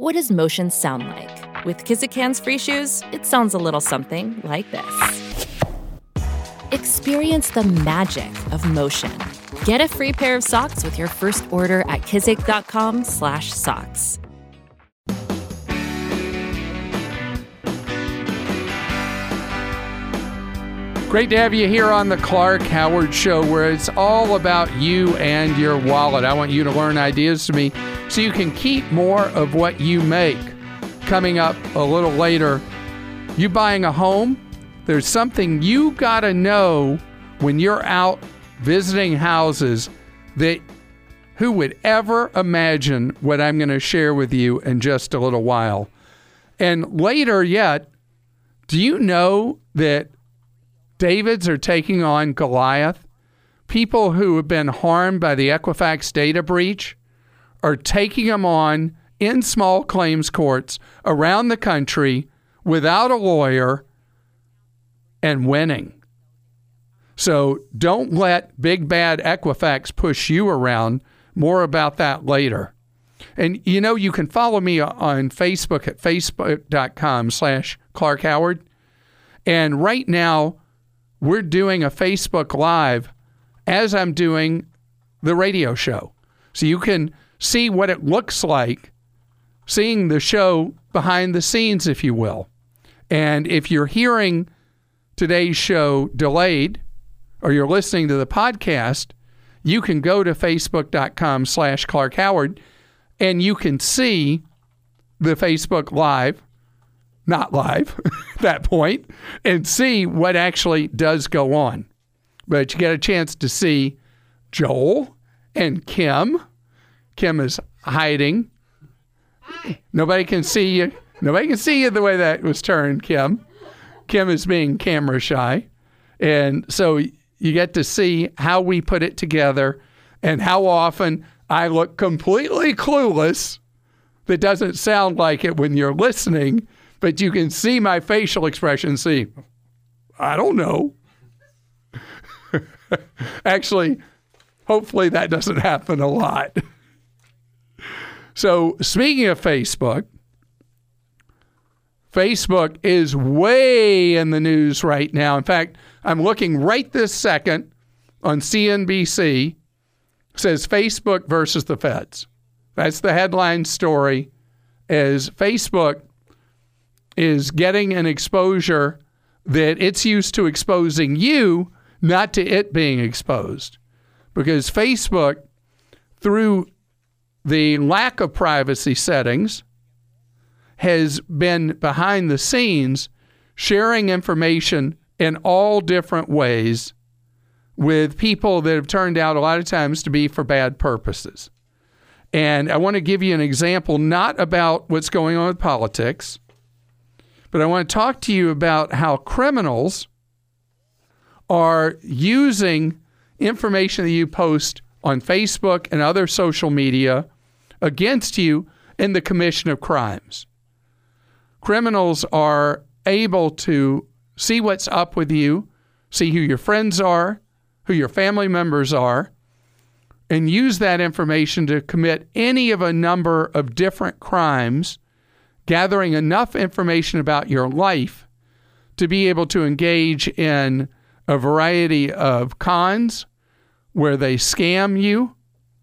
What does motion sound like? With Kizik hands-free shoes, it sounds a little something like this. Experience the magic of motion. Get a free pair of socks with your first order at kizik.com/socks. Great to have you here on the Clark Howard Show, where it's all about you and your wallet. I want you to learn ideas from me so you can keep more of what you make. Coming up a little later, you buying a home? There's something you got to know when you're out visiting houses that who would ever imagine what I'm going to share with you in just a little while. And later yet, do you know that Davids are taking on Goliath? People who have been harmed by the Equifax data breach are taking them on in small claims courts around the country without a lawyer and winning. So don't let big bad Equifax push you around. More about that later. And you know, you can follow me on Facebook at facebook.com/Clark Howard. And right now, we're doing a Facebook Live as I'm doing the radio show. So you can see what it looks like, seeing the show behind the scenes, if you will. And if you're hearing today's show delayed, or you're listening to the podcast, you can go to facebook.com/Clark Howard, and you can see the Facebook Live, not live at that point, and see what actually does go on. But you get a chance to see Joel and Kim. Kim is hiding. Nobody can see you. Nobody can see you the way that was turned, Kim. Kim is being camera shy. And so you get to see how we put it together and how often I look completely clueless. That doesn't sound like it when you're listening, but you can see my facial expression. See, I don't know. Actually, hopefully that doesn't happen a lot. So speaking of Facebook, Facebook is way in the news right now. In fact, I'm looking right this second on CNBC. It says Facebook versus the feds. That's the headline story, as Facebook is getting an exposure that it's used to exposing you, not to it being exposed. Because Facebook, through the lack of privacy settings, has been behind the scenes sharing information in all different ways with people that have turned out a lot of times to be for bad purposes. And I want to give you an example, not about what's going on with politics, but I want to talk to you about how criminals are using information that you post on Facebook and other social media against you in the commission of crimes. Criminals are able to see what's up with you, see who your friends are, who your family members are, and use that information to commit any of a number of different crimes, gathering enough information about your life to be able to engage in a variety of cons where they scam you,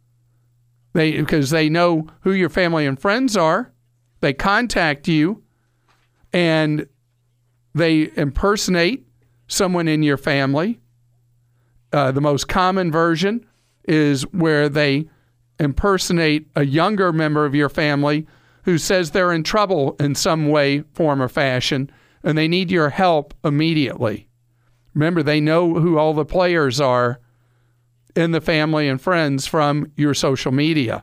because they know who your family and friends are. They contact you and they impersonate someone in your family. The most common version is where they impersonate a younger member of your family who says they're in trouble in some way, form, or fashion, and they need your help immediately. Remember, they know who all the players are in the family and friends from your social media.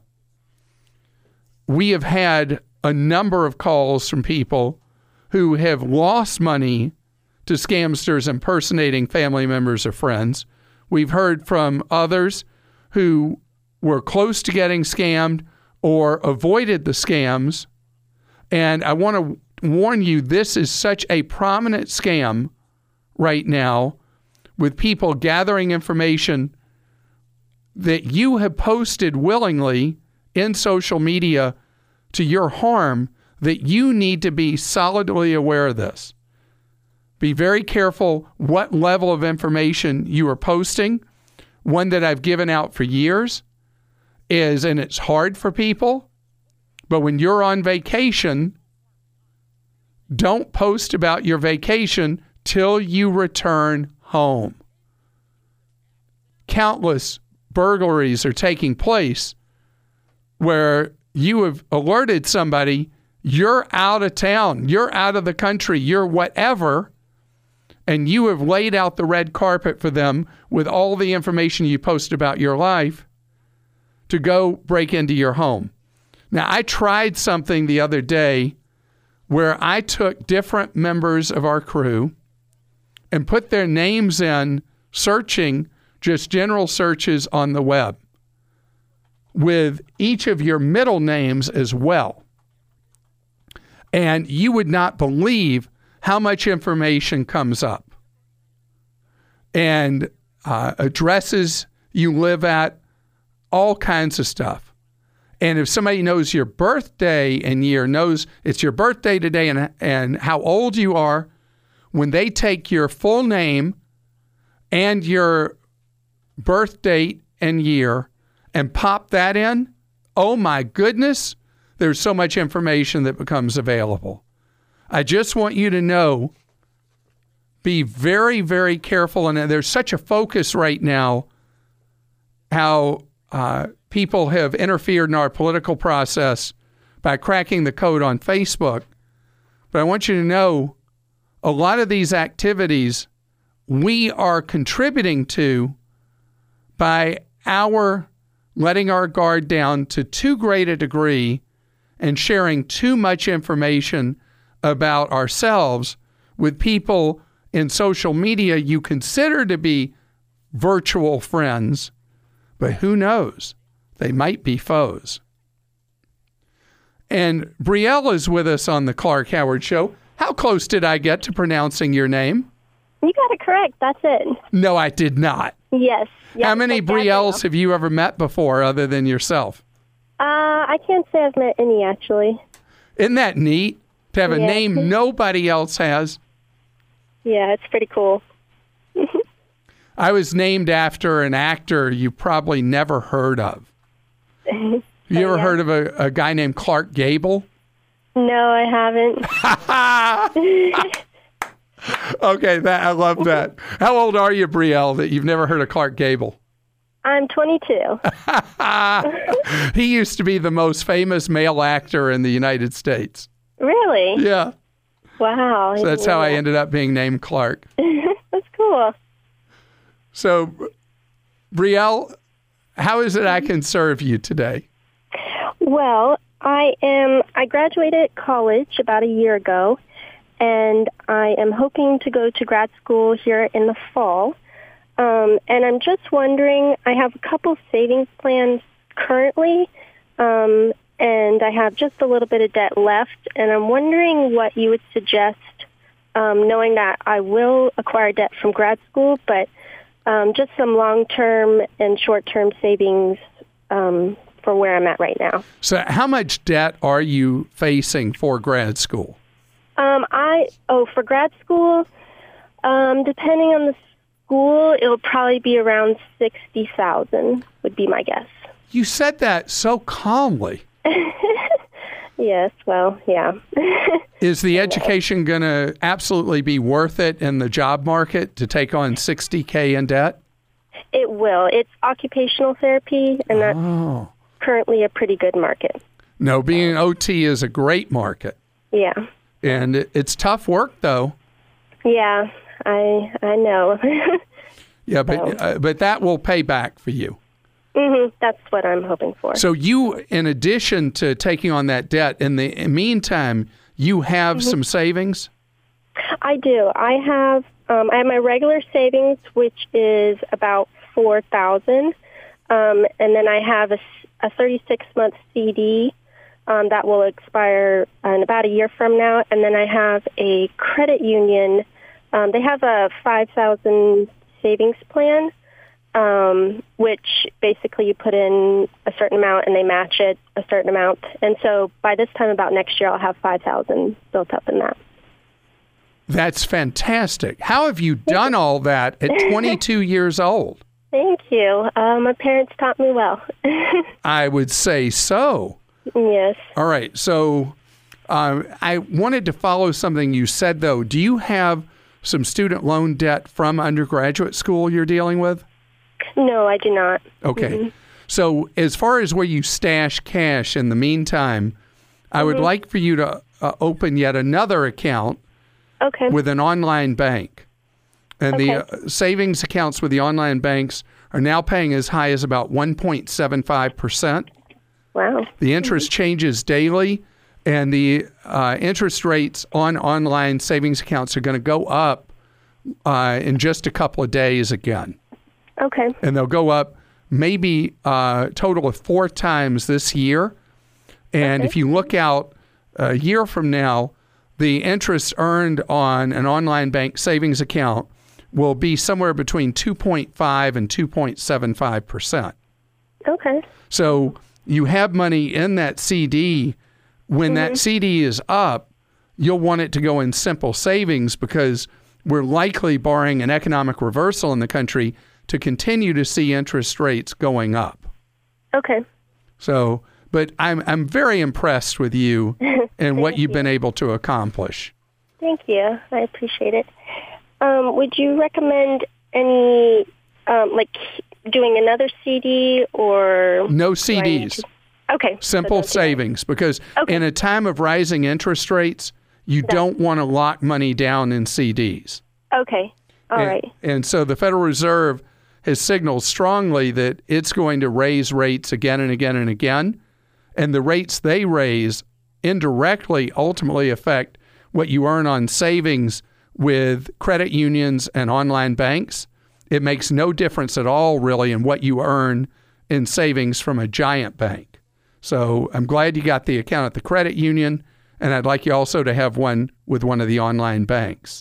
We have had a number of calls from people who have lost money to scamsters impersonating family members or friends. We've heard from others who were close to getting scammed or avoided the scams. And I want to warn you, this is such a prominent scam right now, with people gathering information that you have posted willingly in social media to your harm that you need to be solidly aware of this. Be very careful what level of information you are posting. One that I've given out for years is, and it's hard for people, but when you're on vacation, don't post about your vacation till you return home. Countless burglaries are taking place where you have alerted somebody, you're out of town, you're out of the country, you're whatever, and you have laid out the red carpet for them with all the information you post about your life to go break into your home. Now, I tried something the other day where I took different members of our crew and put their names in, searching just general searches on the web with each of your middle names as well. And you would not believe how much information comes up. And addresses you live at, all kinds of stuff. And if somebody knows your birthday and year, knows it's your birthday today and how old you are, when they take your full name and your birth date and year and pop that in, oh my goodness, there's so much information that becomes available. I just want you to know, be very, very careful. And there's such a focus right now how people have interfered in our political process by cracking the code on Facebook. But I want you to know, a lot of these activities we are contributing to by our letting our guard down to too great a degree and sharing too much information about ourselves with people in social media you consider to be virtual friends, but who knows? They might be foes. And Brielle is with us on the Clark Howard Show. How close did I get to pronouncing your name? You got it correct. That's it. No, I did not. Yes. How many Brielles have you ever met before other than yourself? I can't say I've met any, actually. Isn't that neat? To have a name nobody else has? Yeah, it's pretty cool. I was named after an actor you probably never heard of. You ever heard of a guy named Clark Gable? No, I haven't. Okay, I love that. How old are you, Brielle, that you've never heard of Clark Gable? I'm 22. He used to be the most famous male actor in the United States. Really? Yeah. Wow. So that's how I ended up being named Clark. That's cool. So, Brielle, how is it I can serve you today? Well, I graduated college about a year ago, and I am hoping to go to grad school here in the fall. And I'm just wondering, I have a couple savings plans currently, and I have just a little bit of debt left, and I'm wondering what you would suggest, knowing that I will acquire debt from grad school, but just some long-term and short-term savings for where I'm at right now. So how much debt are you facing for grad school? For grad school, depending on the school, it'll probably be around $60,000 would be my guess. You said that so calmly. Yes, well, yeah. Is the education going to absolutely be worth it in the job market to take on $60K in debt? It will. It's occupational therapy, and that's currently a pretty good market. No, being an OT is a great market. Yeah. And it's tough work, though. Yeah, I know. Yeah, but that will pay back for you. Mm-hmm. That's what I'm hoping for. So you, in addition to taking on that debt, in the meantime, you have some savings? I do. I have my regular savings, which is about $4,000, and then I have a 36-month CD that will expire in about a year from now, and then I have a credit union. They have a $5,000 savings plan, which basically you put in a certain amount and they match it a certain amount. And so by this time about next year, I'll have $5,000 built up in that. That's fantastic. How have you done all that at 22 years old? Thank you. My parents taught me well. I would say so. Yes. All right. So I wanted to follow something you said, though. Do you have some student loan debt from undergraduate school you're dealing with? No, I do not. Okay. Mm-hmm. So as far as where you stash cash in the meantime, I would like for you to open yet another account with an online bank. And the savings accounts with the online banks are now paying as high as about 1.75%. Wow. The interest changes daily, and the interest rates on online savings accounts are going to go up in just a couple of days again. Okay. And they'll go up maybe a total of 4 times this year. And if you look out a year from now, the interest earned on an online bank savings account will be somewhere between 2.5 and 2.75%. Okay. So you have money in that CD. When that CD is up, you'll want it to go in simple savings because we're likely, barring an economic reversal in the country, to continue to see interest rates going up. Okay. So, but I'm very impressed with you and what you've been able to accomplish. Thank you. I appreciate it. Would you recommend any, doing another CD or? No CDs. Okay. Simple savings, because in a time of rising interest rates, you don't want to lock money down in CDs. Okay. All right. And so the Federal Reserve has signaled strongly that it's going to raise rates again and again and again. And the rates they raise indirectly ultimately affect what you earn on savings with credit unions and online banks. It makes no difference at all, really, in what you earn in savings from a giant bank. So I'm glad you got the account at the credit union, and I'd like you also to have one with one of the online banks.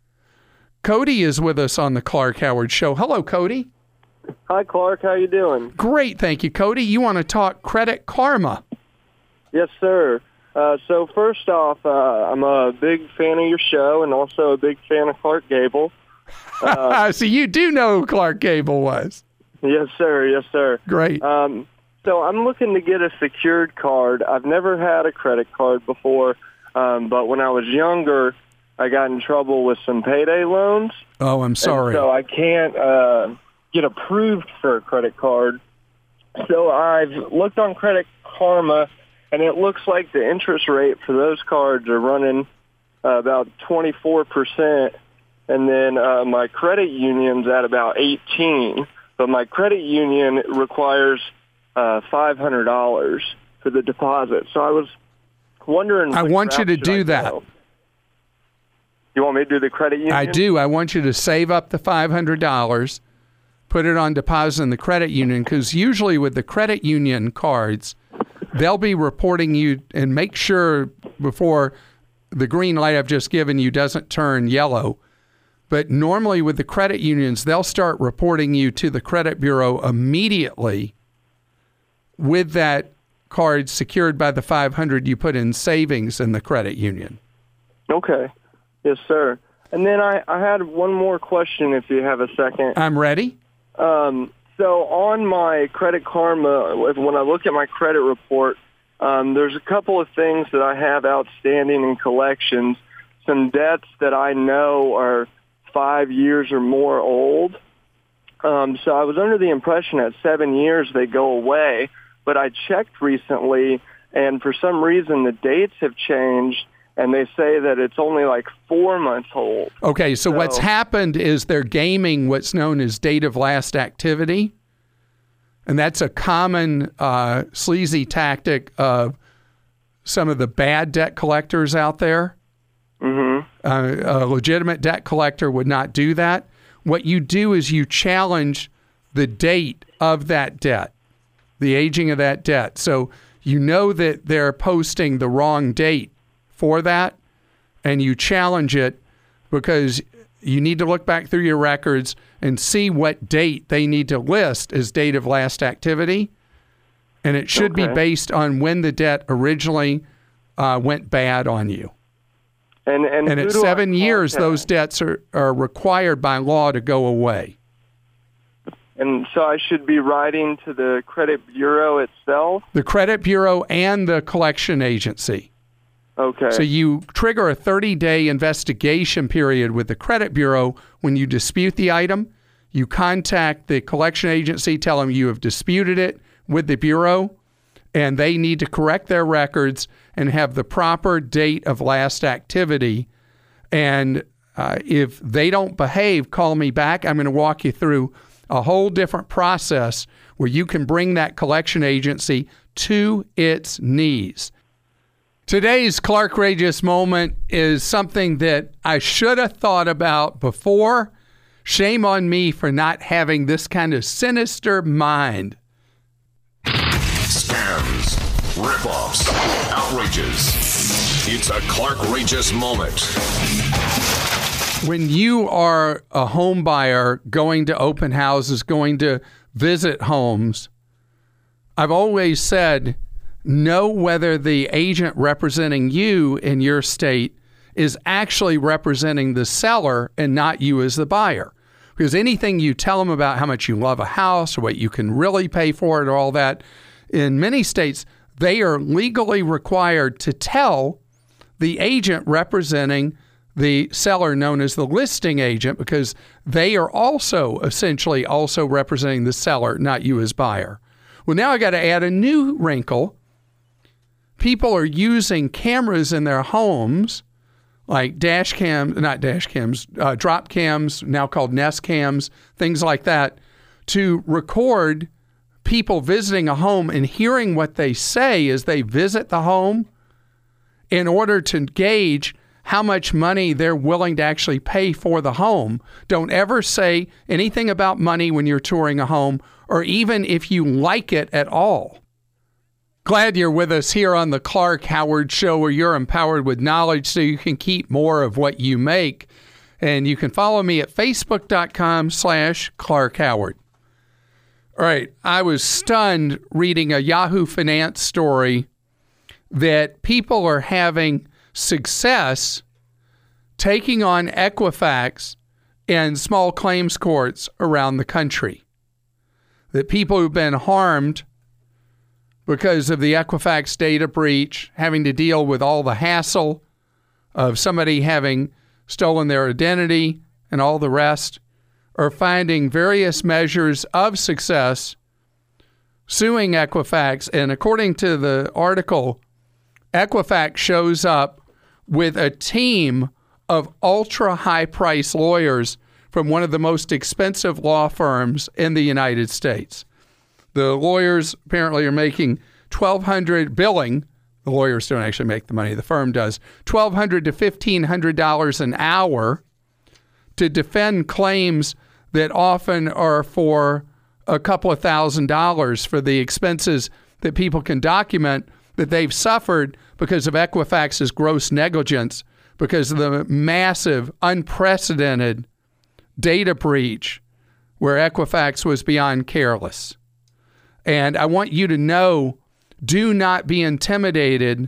Cody is with us on the Clark Howard Show. Hello, Cody. Hi, Clark. How you doing? Great, thank you, Cody. You want to talk Credit Karma? Yes, sir. So first off, I'm a big fan of your show and also a big fan of Clark Gable. So you do know who Clark Gable was? Yes, sir. Yes, sir. Great. So I'm looking to get a secured card. I've never had a credit card before, but when I was younger, I got in trouble with some payday loans. Oh, I'm sorry. So I can't get approved for a credit card. So I've looked on Credit Karma, and it looks like the interest rate for those cards are running about 24%, and then my credit union's at about 18%. But my credit union requires $500 for the deposit. So I was wondering. I want you to do that. You want me to do the credit union? I do. I want you to save up the $500, put it on deposit in the credit union, because usually with the credit union cards, they'll be reporting you and make sure before the green light I've just given you doesn't turn yellow. But normally with the credit unions, they'll start reporting you to the credit bureau immediately with that card secured by the $500 you put in savings in the credit union. Okay. Yes, sir. And then I had one more question if you have a second. I'm ready. So on my Credit Karma, when I look at my credit report, there's a couple of things that I have outstanding in collections, some debts that I know are 5 years or more old. So I was under the impression at 7 years they go away, but I checked recently, and for some reason the dates have changed, and they say that it's only like 4 months old. Okay, so what's happened is they're gaming what's known as date of last activity, and that's a common sleazy tactic of some of the bad debt collectors out there. Mm-hmm. A legitimate debt collector would not do that. What you do is you challenge the date of that debt, the aging of that debt. So you know that they're posting the wrong date for that, and you challenge it because you need to look back through your records and see what date they need to list as date of last activity. And it should be based on when the debt originally went bad on you. And at 7 years, those debts are required by law to go away. And so I should be writing to the credit bureau itself? The credit bureau and the collection agency. Okay. So you trigger a 30-day investigation period with the credit bureau when you dispute the item. You contact the collection agency, tell them you have disputed it with the bureau, and they need to correct their records and have the proper date of last activity. And if they don't behave, call me back. I'm going to walk you through a whole different process where you can bring that collection agency to its knees. Today's Clark-rageous moment is something that I should have thought about before. Shame on me for not having this kind of sinister mind. Scams, rip-offs, outrages. It's a Clark-rageous moment. When you are a home buyer going to open houses, going to visit homes, I've always said, know whether the agent representing you in your state is actually representing the seller and not you as the buyer. Because anything you tell them about how much you love a house or what you can really pay for it or all that, in many states, they are legally required to tell the agent representing the seller, known as the listing agent, because they are also essentially also representing the seller, not you as buyer. Well, now I got to add a new wrinkle. People are using cameras in their homes, like drop cams, now called Nest cams, things like that, to record people visiting a home and hearing what they say as they visit the home in order to gauge how much money they're willing to actually pay for the home. Don't ever say anything about money when you're touring a home, or even if you like it at all. Glad you're with us here on the Clark Howard Show, where you're empowered with knowledge so you can keep more of what you make. And you can follow me at facebook.com/Clark Howard. All right, I was stunned reading a Yahoo Finance story that people are having success taking on Equifax and small claims courts around the country. That people who've been harmed because of the Equifax data breach, having to deal with all the hassle of somebody having stolen their identity and all the rest, are finding various measures of success suing Equifax. And according to the article, Equifax shows up with a team of ultra-high-price lawyers from one of the most expensive law firms in the United States. The lawyers apparently are making $1,200 billing. The lawyers don't actually make the money. The firm does. $1,200 to $1,500 an hour to defend claims that often are for a couple of $1,000s for the expenses that people can document that they've suffered because of Equifax's gross negligence, because of the massive, unprecedented data breach where Equifax was beyond careless. And I want you to know, do not be intimidated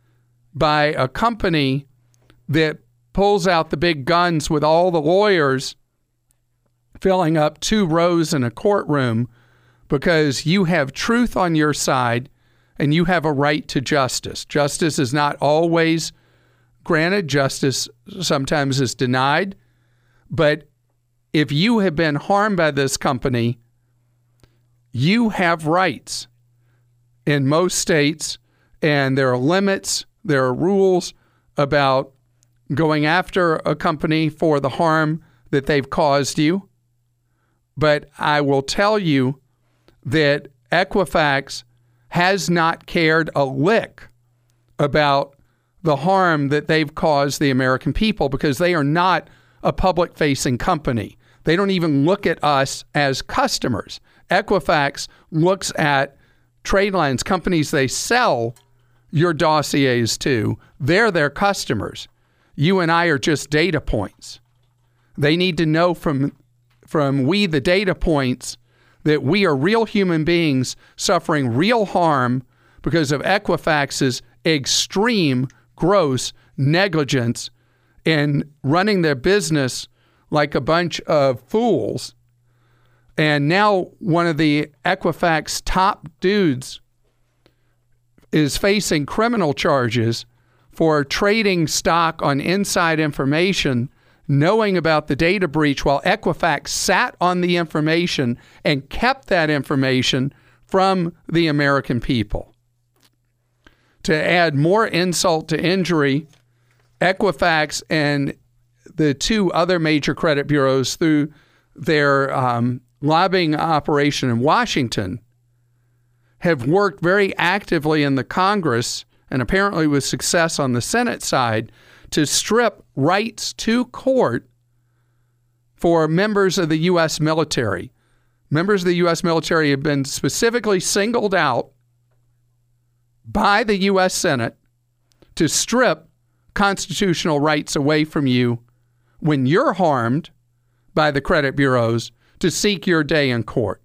by a company that pulls out the big guns with all the lawyers filling up 2 rows in a courtroom, because you have truth on your side and you have a right to justice. Justice is not always granted. Justice sometimes is denied. But if you have been harmed by this company, you have rights in most states, and there are limits, there are rules about going after a company for the harm that they've caused you. But I will tell you that Equifax has not cared a lick about the harm that they've caused the American people, because they are not a public-facing company. They don't even look at us as customers. Equifax looks at trade lines, companies they sell your dossiers to. They're their customers. You and I are just data points. They need to know from we, the data points, that we are real human beings suffering real harm because of Equifax's extreme, gross negligence in running their business like a bunch of fools. And now one of the Equifax top dudes is facing criminal charges for trading stock on inside information, knowing about the data breach while Equifax sat on the information and kept that information from the American people. To add more insult to injury, Equifax and the two other major credit bureaus, through their lobbying operation in Washington, have worked very actively in the Congress, and apparently with success on the Senate side, to strip rights to court for members of the U.S. military. Members of the U.S. military have been specifically singled out by the U.S. Senate to strip constitutional rights away from you when you're harmed by the credit bureaus to seek your day in court.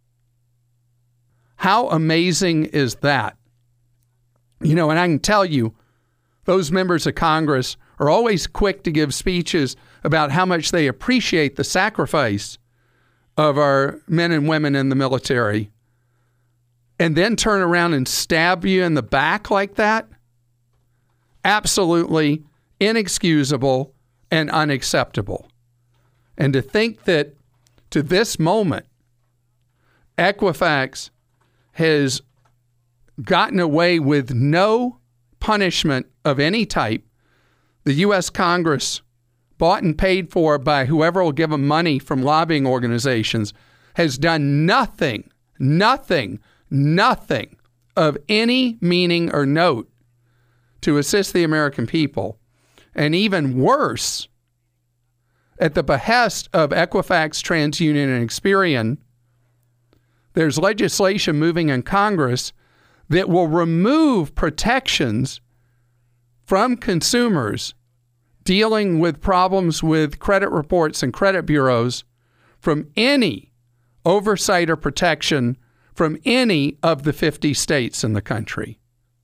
How amazing is that? You know, and I can tell you, those members of Congress are always quick to give speeches about how much they appreciate the sacrifice of our men and women in the military, and then turn around and stab you in the back like that? Absolutely inexcusable and unacceptable. And to think that to this moment, Equifax has gotten away with no punishment of any type. The U.S. Congress, bought and paid for by whoever will give them money from lobbying organizations, has done nothing of any meaning or note to assist the American people. And even worse, at the behest of Equifax, TransUnion, and Experian, there's legislation moving in Congress that will remove protections from consumers dealing with problems with credit reports and credit bureaus from any oversight or protection from any of the 50 states in the country.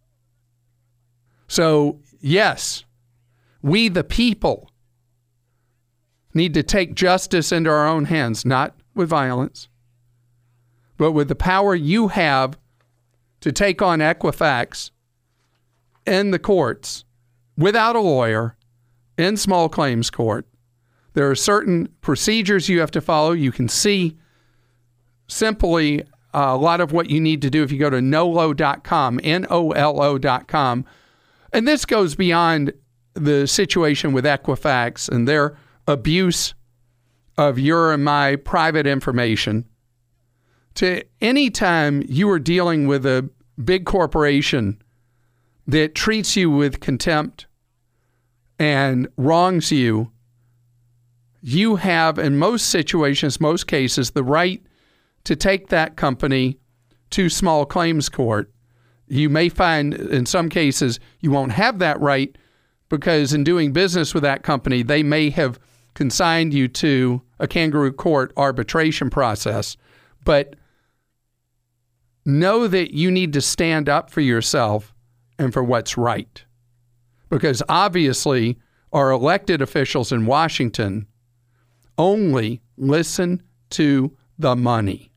So, yes, we the people need to take justice into our own hands, not with violence, but with the power you have to take on Equifax in the courts without a lawyer in small claims court. There are certain procedures you have to follow. You can see simply a lot of what you need to do if you go to nolo.com, NOLO.com. And this goes beyond the situation with Equifax and their abuse of your and my private information. To any time you are dealing with a big corporation that treats you with contempt and wrongs you, you have, in most situations, most cases, the right to take that company to small claims court. You may find in some cases you won't have that right because in doing business with that company, they may have consigned you to a kangaroo court arbitration process. But know that you need to stand up for yourself and for what's right. Because obviously our elected officials in Washington only listen to the money.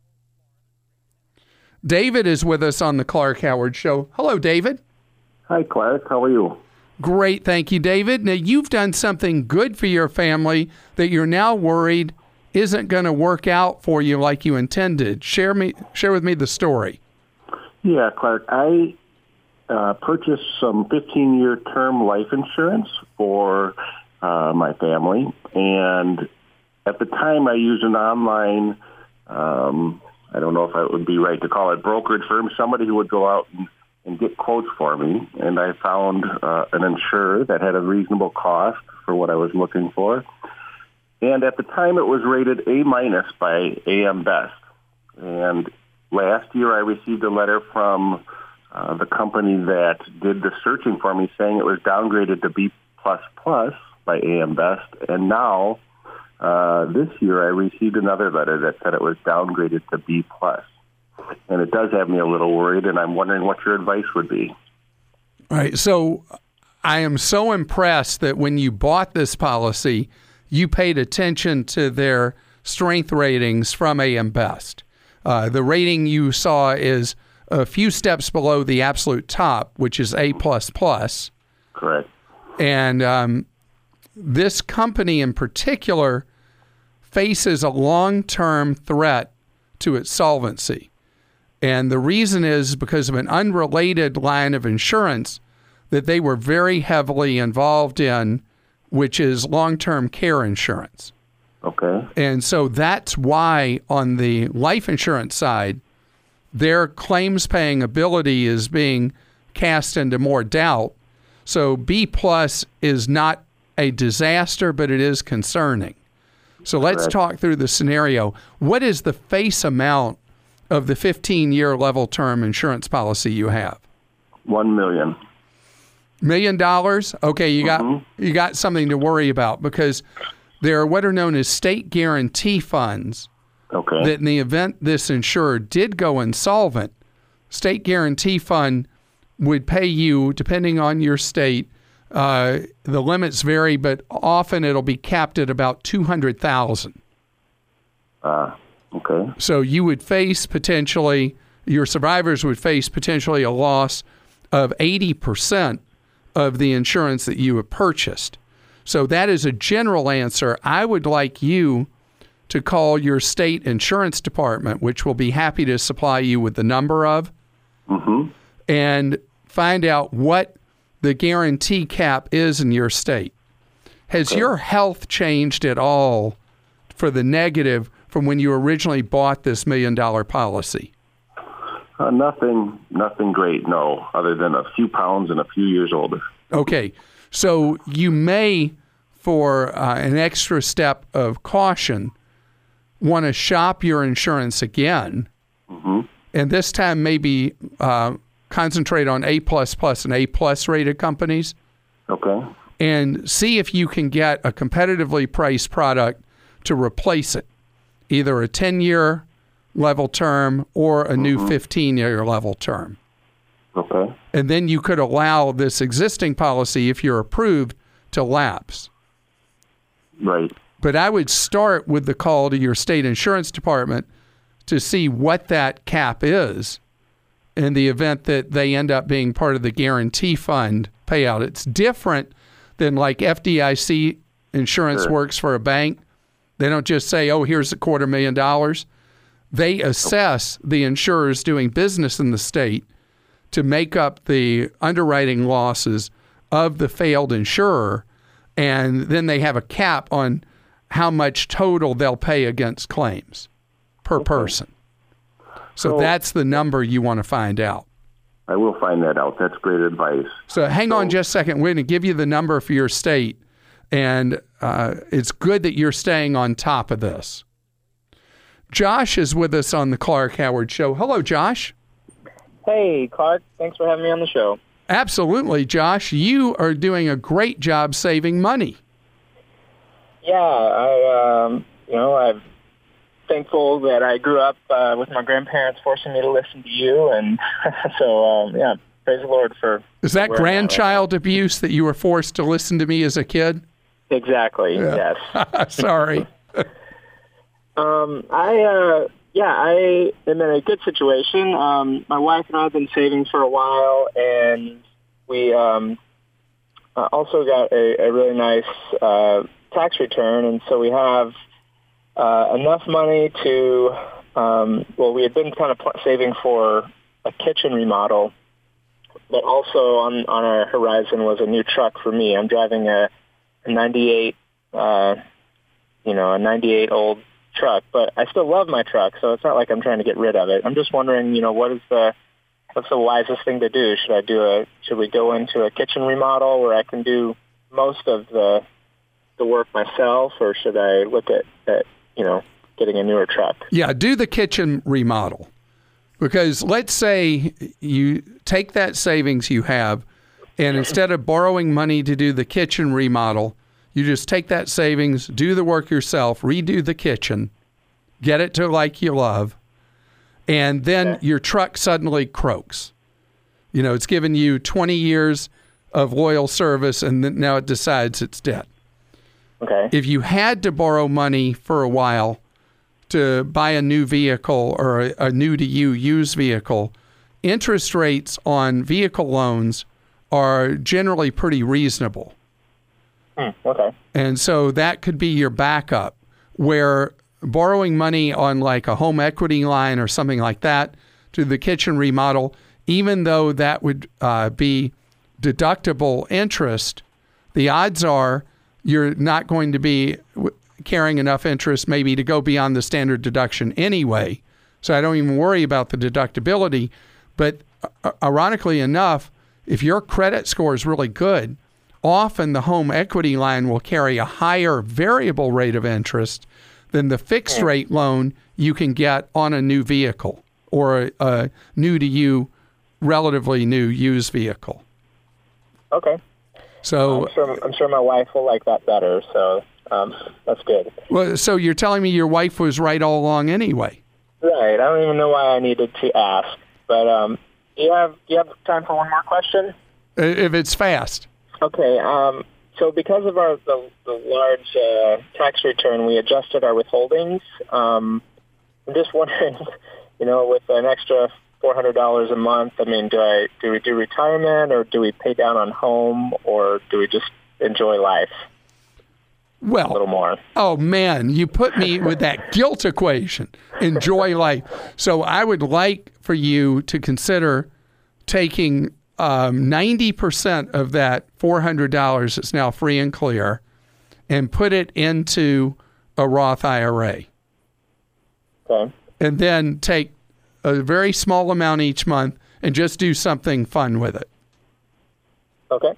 David is with us on the Clark Howard Show. Hello, David. Hi, Clark. How are you? Great. Thank you, David. Now, you've done something good for your family that you're now worried isn't going to work out for you like you intended. Share with me the story. Yeah, Clark. I purchased some 15-year term life insurance for my family. And at the time, I used an online, I don't know if it would be right to call it brokerage firm, somebody who would go out and get quotes for me. And I found an insurer that had a reasonable cost for what I was looking for. And at the time, it was rated A- by AM Best. And last year, I received a letter from the company that did the searching for me saying it was downgraded to B++ by AM Best. And now this year I received another letter that said it was downgraded to B+. And it does have me a little worried, and I'm wondering what your advice would be. All right. So I am so impressed that when you bought this policy, you paid attention to their strength ratings from AM Best. The rating you saw is a few steps below the absolute top, which is A++. Correct. And this company in particular faces a long-term threat to its solvency. And the reason is because of an unrelated line of insurance that they were very heavily involved in, which is long-term care insurance. Okay. And so that's why on the life insurance side, their claims paying ability is being cast into more doubt. So B+ is not a disaster, but it is concerning. So let's talk through the scenario. What is the face amount of the 15-year level term insurance policy you have? $1 million. $1 million? Okay, you got something to worry about because there are what are known as state guarantee funds. Okay. That in the event this insurer did go insolvent, state guarantee fund would pay you, depending on your state, the limits vary, but often it'll be capped at about $200,000. Okay. So you would face potentially, your survivors would face potentially a loss of 80% of the insurance that you have purchased. So that is a general answer. I would like you to call your state insurance department, which will be happy to supply you with the number of, and find out what the guarantee cap is in your state. Has your health changed at all for the negative from when you originally bought this $1 million policy? Nothing great, no, other than a few pounds and a few years older. Okay. So you may, for an extra step of caution, want to shop your insurance again, and this time maybe concentrate on A++ and A+ rated companies. Okay. And see if you can get a competitively priced product to replace it, either a 10-year level term or a new 15-year level term. Okay. And then you could allow this existing policy, if you're approved, to lapse. Right. But I would start with the call to your state insurance department to see what that cap is in the event that they end up being part of the guarantee fund payout. It's different than like FDIC insurance works for a bank. They don't just say, oh, here's $250,000. They assess the insurers doing business in the state to make up the underwriting losses of the failed insurer, and then they have a cap on how much total they'll pay against claims per person. So that's the number you want to find out. I will find that out. That's great advice. So hang on just a second. We're going to give you the number for your state, and it's good that you're staying on top of this. Josh is with us on the Clark Howard Show. Hello, Josh. Hey, Clark. Thanks for having me on the show. Absolutely, Josh. You are doing a great job saving money. Yeah, I'm thankful that I grew up with my grandparents forcing me to listen to you, and so praise the Lord for. Is that grandchild abuse that you were forced to listen to me as a kid? Exactly. Yeah. Yes. Sorry. I am in a good situation. My wife and I have been saving for a while, and we also got a really nice tax return, and so we have enough money to, we had been kind of saving for a kitchen remodel, but also on our horizon was a new truck for me. I'm driving a 98, a 98 old truck, but I still love my truck, so it's not like I'm trying to get rid of it. I'm just wondering, what's the wisest thing to do? Should we go into a kitchen remodel where I can do most of the work myself, or should I look at getting a newer truck? Yeah, do the kitchen remodel. Because let's say you take that savings you have, and instead of borrowing money to do the kitchen remodel, You just take that savings, do the work yourself, redo the kitchen, get it to like you love, and then your truck suddenly croaks. You know, it's given you 20 years of loyal service, and then now it decides it's dead. Okay. If you had to borrow money for a while to buy a new vehicle or a new-to-you used vehicle, interest rates on vehicle loans are generally pretty reasonable. Okay. And so that could be your backup, where borrowing money on like a home equity line or something like that to the kitchen remodel, even though that would be deductible interest, the odds are you're not going to be carrying enough interest maybe to go beyond the standard deduction anyway. So I don't even worry about the deductibility. But ironically enough, if your credit score is really good, often the home equity line will carry a higher variable rate of interest than the fixed rate loan you can get on a new vehicle or a new-to-you, relatively new used vehicle. Okay. So I'm sure my wife will like that better, so that's good. Well, so you're telling me your wife was right all along anyway? Right. I don't even know why I needed to ask, but do you have time for one more question? If it's fast. Okay. So because of the large tax return, we adjusted our withholdings. I'm just wondering, with an extra $400 a month, I mean, do we do retirement, or do we pay down on home, or do we just enjoy life? Well, a little more. Oh man, you put me with that guilt equation. Enjoy life. So I would like for you to consider taking 90% of that $400 that's now free and clear and put it into a Roth IRA. Okay. And then take a very small amount each month and just do something fun with it. Okay.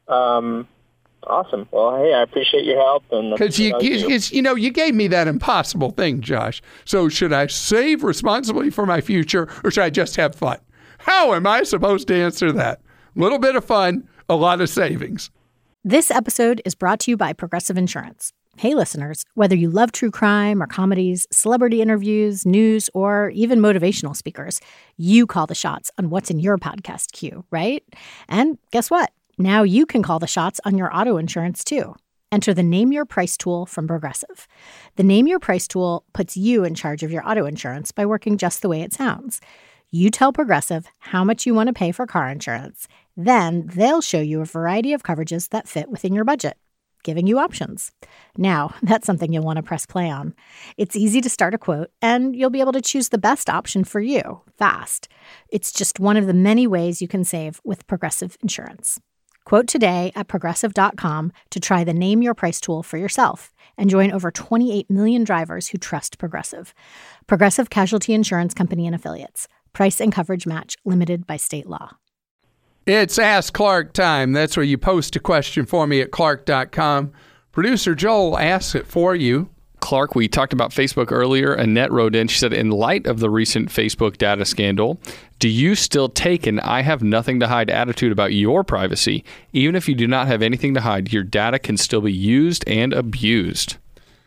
Awesome. Well, hey, I appreciate your help. Because you gave me that impossible thing, Josh. So should I save responsibly for my future, or should I just have fun? How am I supposed to answer that? A little bit of fun, a lot of savings. This episode is brought to you by Progressive Insurance. Hey, listeners, whether you love true crime or comedies, celebrity interviews, news, or even motivational speakers, you call the shots on what's in your podcast queue, right? And guess what? Now you can call the shots on your auto insurance, too. Enter the Name Your Price tool from Progressive. The Name Your Price tool puts you in charge of your auto insurance by working just the way it sounds. You tell Progressive how much you want to pay for car insurance. Then they'll show you a variety of coverages that fit within your budget, giving you options. Now, that's something you'll want to press play on. It's easy to start a quote, and you'll be able to choose the best option for you fast. It's just one of the many ways you can save with Progressive Insurance. Quote today at Progressive.com to try the Name Your Price tool for yourself and join over 28 million drivers who trust Progressive. Progressive Casualty Insurance Company and Affiliates. Price and coverage match limited by state law. It's Ask Clark time. That's where you post a question for me at Clark.com. Producer Joel asks it for you. Clark, we talked about Facebook earlier. Annette wrote in. She said, in light of the recent Facebook data scandal, do you still take an I have nothing to hide attitude about your privacy? Even if you do not have anything to hide, your data can still be used and abused.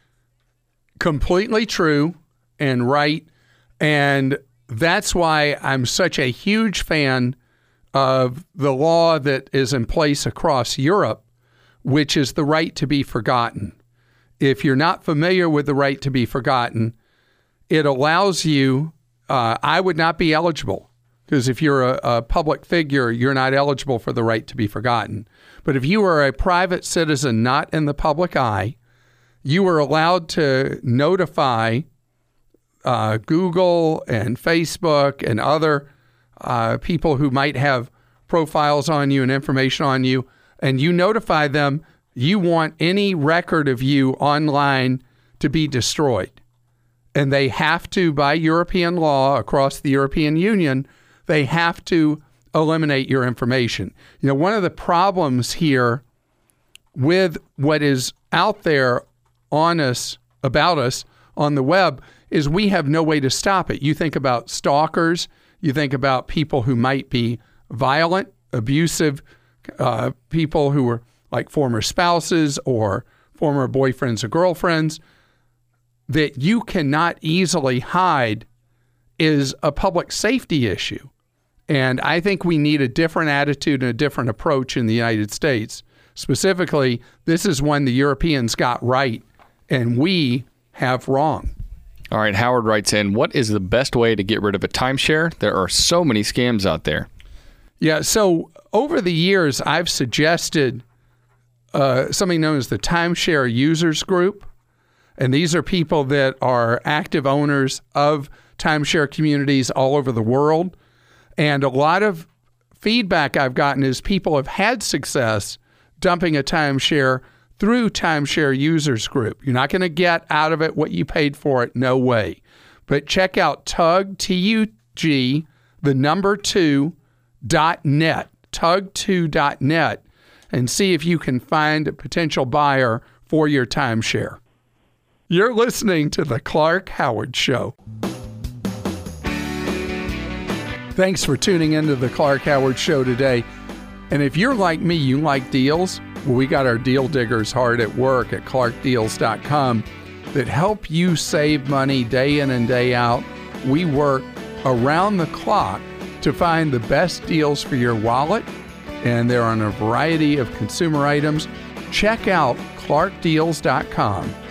Completely true and right. And that's why I'm such a huge fan of the law that is in place across Europe, which is the right to be forgotten. If you're not familiar with the right to be forgotten, it allows you, I would not be eligible, because if you're a public figure, you're not eligible for the right to be forgotten. But if you are a private citizen not in the public eye, you are allowed to notify Google and Facebook and other people who might have profiles on you and information on you, and you notify them you want any record of you online to be destroyed. And they have to, by European law across the European Union, they have to eliminate your information. You know, one of the problems here with what is out there on us, about us on the web, is we have no way to stop it. You think about stalkers, you think about people who might be violent, abusive, people who are like former spouses or former boyfriends or girlfriends, that you cannot easily hide is a public safety issue. And I think we need a different attitude and a different approach in the United States. Specifically, this is one the Europeans got right and we have wrong. All right, Howard writes in, what is the best way to get rid of a timeshare? There are so many scams out there. Yeah, so over the years, I've suggested something known as the Timeshare Users Group. And these are people that are active owners of timeshare communities all over the world. And a lot of feedback I've gotten is people have had success dumping a timeshare through Timeshare Users Group. You're not going to get out of it what you paid for it, no way. But check out Tug, T-U-G, the number 2.net, tug2.net, and see if you can find a potential buyer for your timeshare. You're listening to The Clark Howard Show. Thanks for tuning into The Clark Howard Show today. And if you're like me, you like deals, well, we got our deal diggers hard at work at clarkdeals.com that help you save money day in and day out. We work around the clock to find the best deals for your wallet, and they're on a variety of consumer items. Check out clarkdeals.com.